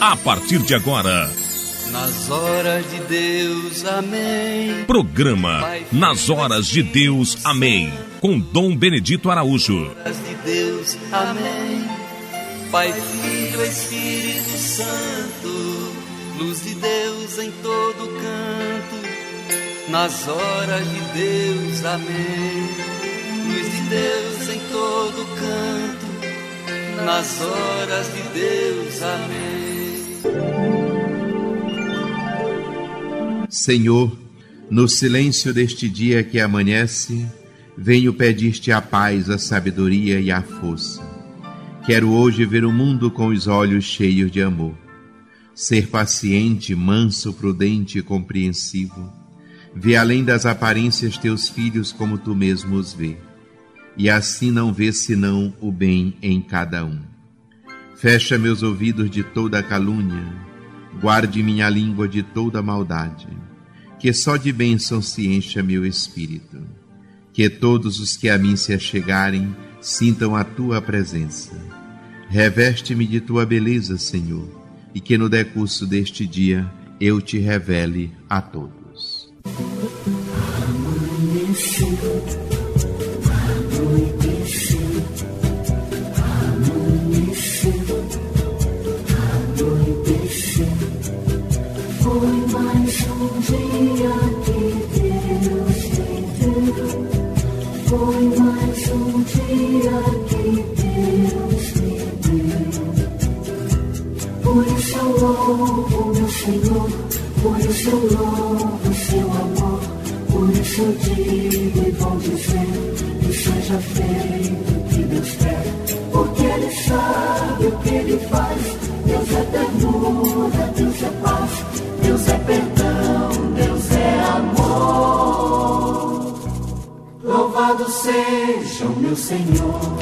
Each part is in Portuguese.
a partir de agora. Nas horas de Deus, amém. Programa Nas Horas de Deus, amém. Com Dom Benedito Araújo. Nas horas de Deus, amém. Pai, Filho, Espírito Santo, luz de Deus em todo canto. Nas horas de Deus, amém. Luz de Deus em todo canto. Nas horas de Deus, amém. Senhor, no silêncio deste dia que amanhece, venho pedir-te a paz, a sabedoria e a força. Quero hoje ver o mundo com os olhos cheios de amor. Ser paciente, manso, prudente e compreensivo. Ver além das aparências teus filhos como tu mesmo os vê. E assim não ver senão o bem em cada um. Fecha meus ouvidos de toda calúnia. Guarde minha língua de toda maldade. Que só de bênção se encha meu espírito. Que todos os que a mim se achegarem sintam a tua presença. Reveste-me de tua beleza, Senhor, e que no decurso deste dia eu te revele a todos. Foi mais um dia que Deus me deu. Foi mais um dia que Deus me deu. Por isso eu louvo meu Senhor, por isso eu louvo seu amor. Por isso eu digo e vou dizer que seja feito o que Deus quer, porque Ele sabe o que Ele faz. Deus é ternura, Deus é paz, Deus é perdão, Deus é amor. Louvado seja o meu Senhor.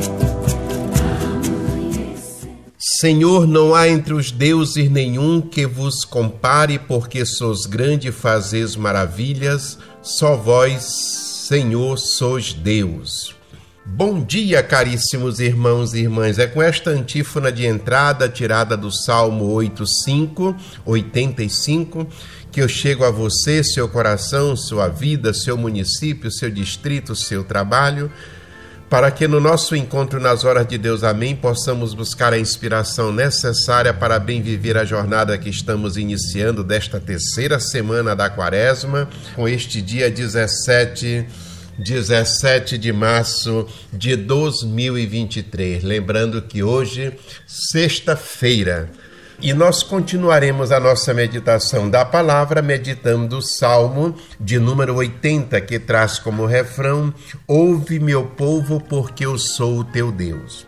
Senhor, não há entre os deuses nenhum que vos compare, porque sois grande e fazeis maravilhas, só vós, Senhor, sois Deus. Bom dia, caríssimos irmãos e irmãs. É com esta antífona de entrada, tirada do Salmo 85, que eu chego a você, seu coração, sua vida, seu município, seu distrito, seu trabalho, para que no nosso encontro nas horas de Deus, amém, possamos buscar a inspiração necessária para bem viver a jornada que estamos iniciando desta terceira semana da Quaresma, com este dia 17 de março de 2023. Lembrando que hoje, sexta-feira, e nós continuaremos a nossa meditação da palavra, meditando o Salmo de número 80, que traz como refrão: ouve, meu povo, porque eu sou o teu Deus.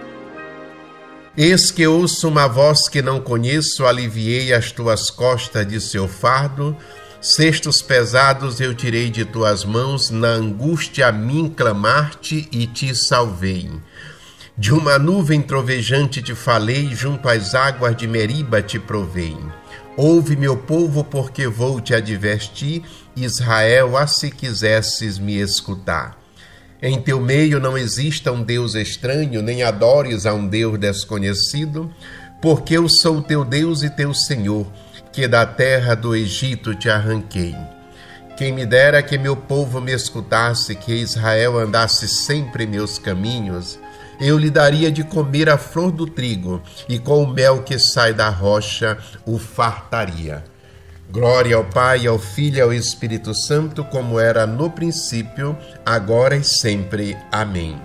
Eis que ouço uma voz que não conheço, aliviei as tuas costas de seu fardo, cestos pesados eu tirei de tuas mãos, na angústia a mim clamaste e te salvei. De uma nuvem trovejante te falei, junto às águas de Meriba te provei. Ouve, meu povo, porque vou te advertir, Israel, se quisesses me escutar. Em teu meio não exista um Deus estranho, nem adores a um Deus desconhecido, porque eu sou teu Deus e teu Senhor, que da terra do Egito te arranquei. Quem me dera que meu povo me escutasse, que Israel andasse sempre em meus caminhos, eu lhe daria de comer a flor do trigo, e com o mel que sai da rocha o fartaria. Glória ao Pai, ao Filho e ao Espírito Santo, como era no princípio, agora e sempre. Amém.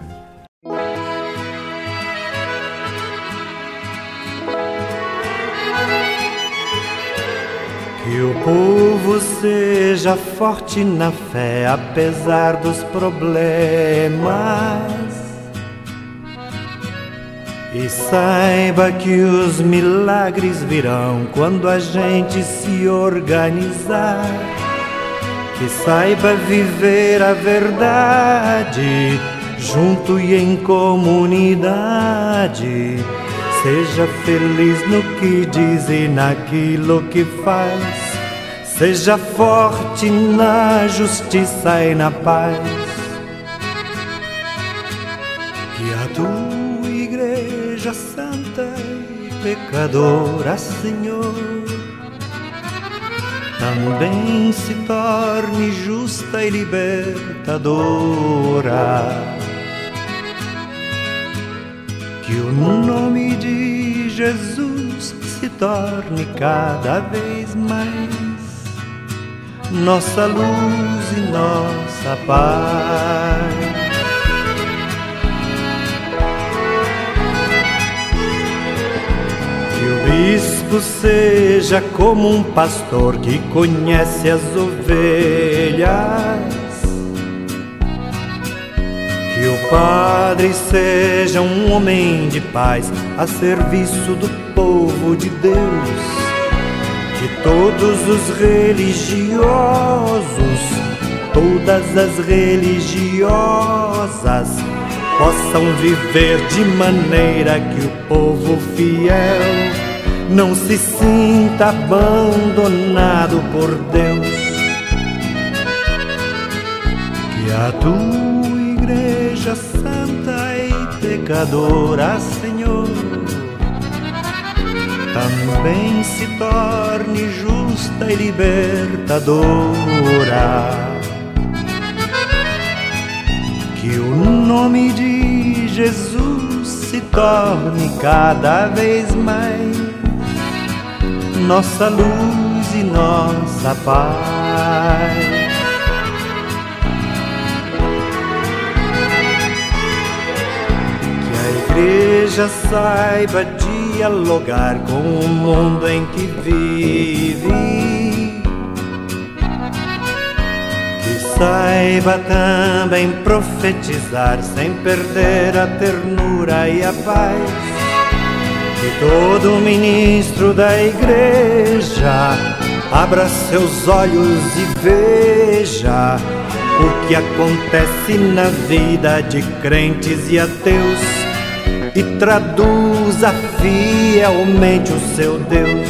Que o povo seja forte na fé, apesar dos problemas. E saiba que os milagres virão quando a gente se organizar. Que saiba viver a verdade, junto e em comunidade. Seja feliz no que diz e naquilo que faz. Seja forte na justiça e na paz. Que a tua Igreja Santa pecadora, Senhor, também se torne justa e libertadora. Que o nome de Jesus se torne cada vez mais nossa luz e nossa paz. Que o bispo seja como um pastor que conhece as ovelhas. Que o padre seja um homem de paz a serviço do povo de Deus. Que todos os religiosos, todas as religiosas possam viver de maneira que o povo fiel não se sinta abandonado por Deus. Que a tua Igreja Santa e pecadora, Senhor, também se torne justa e libertadora. Que o nome de Jesus se torne cada vez mais nossa luz e nossa paz. Que a Igreja saiba dialogar com o mundo em que vive. Que saiba também profetizar sem perder a ternura e a paz. Que todo ministro da Igreja abra seus olhos e veja o que acontece na vida de crentes e ateus e traduza fielmente o seu Deus.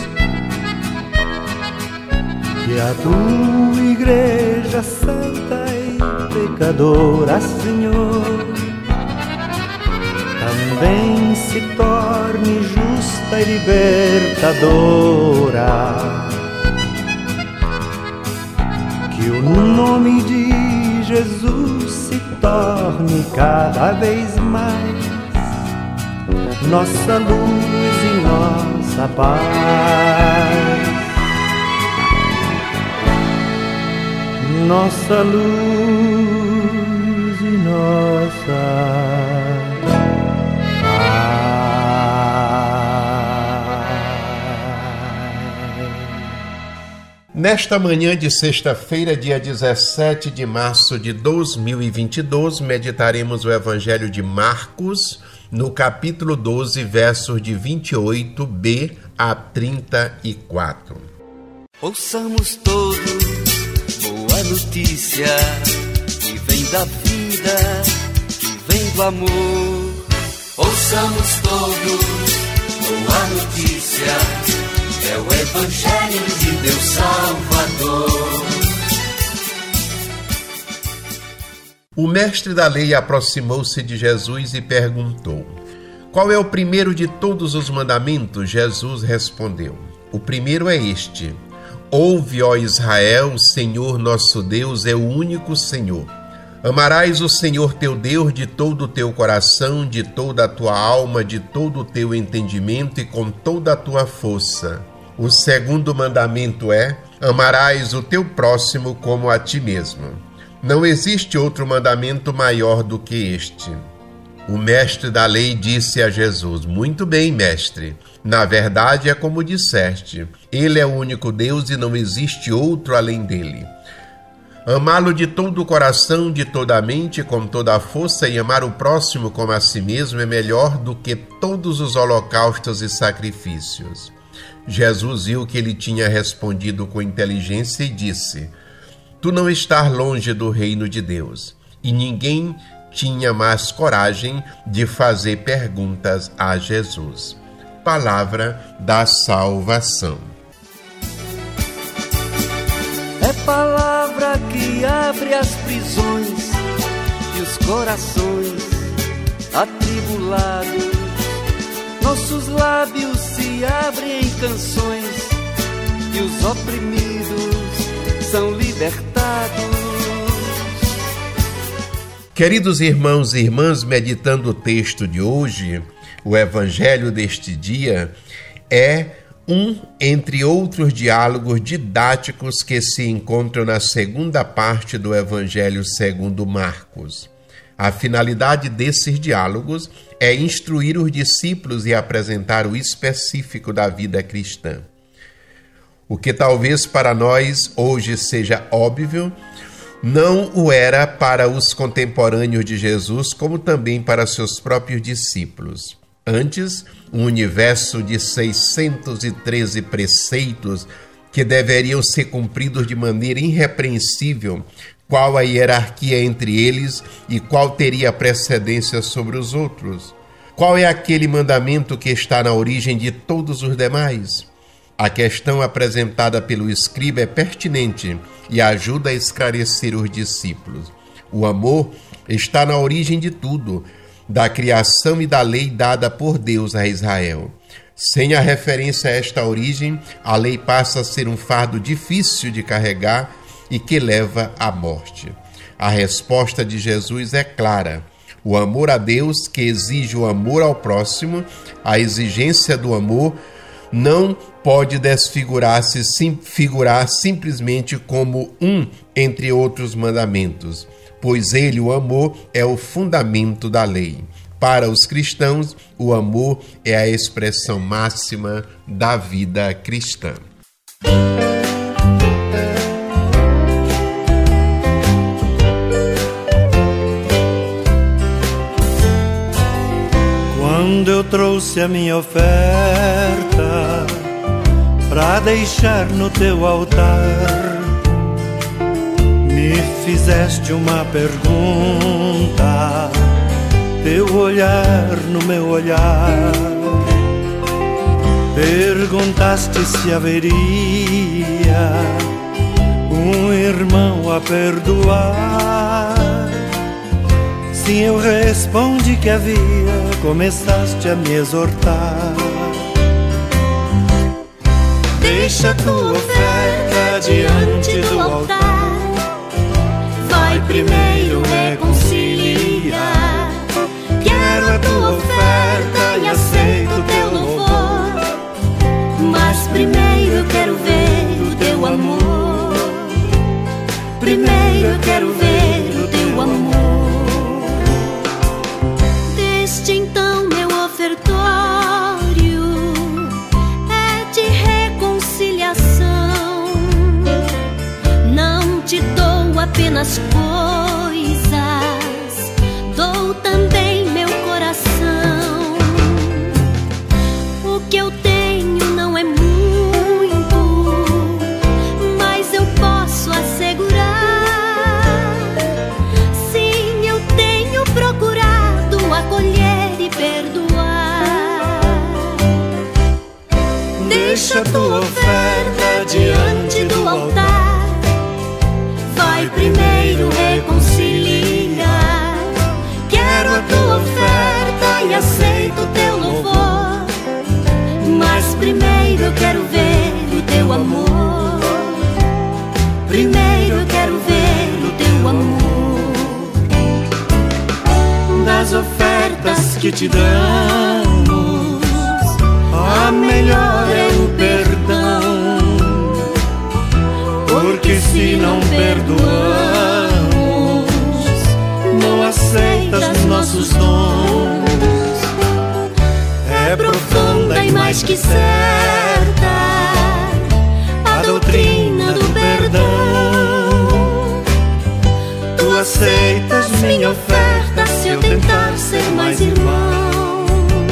Que a tua Igreja Santa e pecadora, Senhor, também se torne justa e libertadora. Que o nome de Jesus se torne cada vez mais nossa luz e nossa paz. Nossa luz e nossa Nesta manhã de sexta-feira, dia 17 de março de 2022, meditaremos o Evangelho de Marcos, no capítulo 12, versos de 28b a 34. Ouçamos todos boa notícia, que vem da vida, que vem do amor. Ouçamos todos boa notícia, é o Evangelho de Deus Salvador. O mestre da lei aproximou-se de Jesus e perguntou: qual é o primeiro de todos os mandamentos? Jesus respondeu: o primeiro é este: ouve, ó Israel, o Senhor nosso Deus é o único Senhor. Amarás o Senhor teu Deus de todo o teu coração, de toda a tua alma, de todo o teu entendimento e com toda a tua força. O segundo mandamento é: amarás o teu próximo como a ti mesmo. Não existe outro mandamento maior do que este. O mestre da lei disse a Jesus: muito bem, mestre. Na verdade é como disseste. Ele é o único Deus e não existe outro além dele. Amá-lo de todo o coração, de toda a mente, com toda a força, e amar o próximo como a si mesmo é melhor do que todos os holocaustos e sacrifícios. Jesus viu que ele tinha respondido com inteligência e disse: tu não estás longe do reino de Deus. E ninguém tinha mais coragem de fazer perguntas a Jesus. Palavra da salvação. É palavra que abre as prisões e os corações atribulados. nossos lábios se abrem em canções e os oprimidos são libertados. Queridos irmãos e irmãs, meditando o texto de hoje, o evangelho deste dia é entre outros diálogos didáticos que se encontram na segunda parte do Evangelho segundo Marcos. A finalidade desses diálogos é instruir os discípulos e apresentar o específico da vida cristã. O que talvez para nós hoje seja óbvio, não o era para os contemporâneos de Jesus, como também para seus próprios discípulos. Antes, um universo de 613 preceitos que deveriam ser cumpridos de maneira irrepreensível, qual a hierarquia entre eles e qual teria precedência sobre os outros. Qual é aquele mandamento que está na origem de todos os demais? A questão apresentada pelo escriba é pertinente e ajuda a esclarecer os discípulos. O amor está na origem de tudo, da criação e da lei dada por Deus a Israel. Sem a referência a esta origem, a lei passa a ser um fardo difícil de carregar e que leva à morte. A resposta de Jesus é clara. O amor a Deus, que exige o amor ao próximo, a exigência do amor não pode figurar simplesmente como entre outros mandamentos, pois ele, o amor, é o fundamento da lei. Para os cristãos, o amor é a expressão máxima da vida cristã. Quando eu trouxe a minha oferta pra deixar no teu altar, me fizeste uma pergunta, teu olhar no meu olhar. Perguntaste se haveria um irmão a perdoar. Sim, eu respondi que havia, começaste a me exortar. Deixa tua oferta diante do altar, vai primeiro reconciliar. Quero a tua oferta e aceito teu louvor, mas primeiro quero ver o teu amor. Primeiro quero ver o teu amor. Desde então meu ofertório é de reconciliação. Não te dou apenas coisas, dou também meu coração. O que eu tenho não é muito, mas eu posso assegurar. Sim, eu tenho procurado acolher e perdoar. Deixa tua oferta diante do altar, vai primeiro reconciliar. Quero a tua oferta e aceito teu louvor, mas primeiro eu quero ver o teu amor. Primeiro eu quero ver o teu amor. Das ofertas que te damos, a melhor é o perdão, porque se não perdoamos, não aceitas nossos dons. É profunda e mais que certa a doutrina do perdão. Tu aceitas minha oferta se eu tentar ser mais irmão.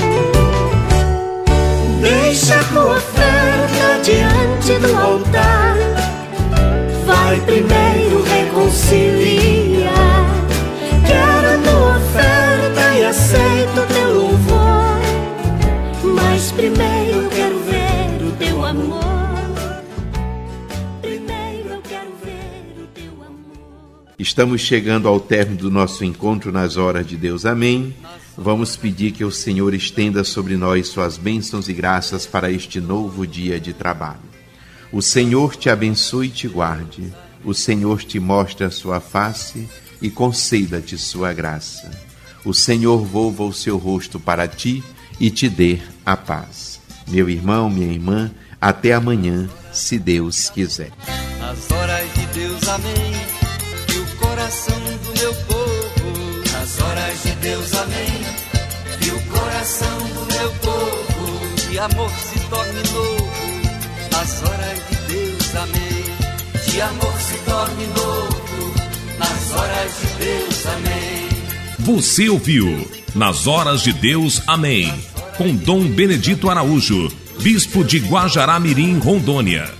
Deixa tua oferta diante do altar, vai primeiro reconciliar. Quero a tua oferta e aceito teu louvor, mas primeiro eu quero ver o teu amor. Primeiro eu quero ver o teu amor. Estamos chegando ao término do nosso encontro nas horas de Deus. Amém. Vamos pedir que o Senhor estenda sobre nós suas bênçãos e graças para este novo dia de trabalho. O Senhor te abençoe e te guarde. O Senhor te mostre a sua face e conceda-te sua graça. O Senhor volva o seu rosto para ti e te dê a paz. Meu irmão, minha irmã, até amanhã, se Deus quiser. Nas horas de Deus, amém. E o coração do meu povo. Nas horas de Deus, amém. E o coração do meu povo. De amor se torne novo. Nas horas de Deus, amém. De amor se torne novo. Nas horas de Deus, amém. Você ouviu Nas Horas de Deus, amém. Com Dom Benedito Araújo, Bispo de Guajará-Mirim, Rondônia.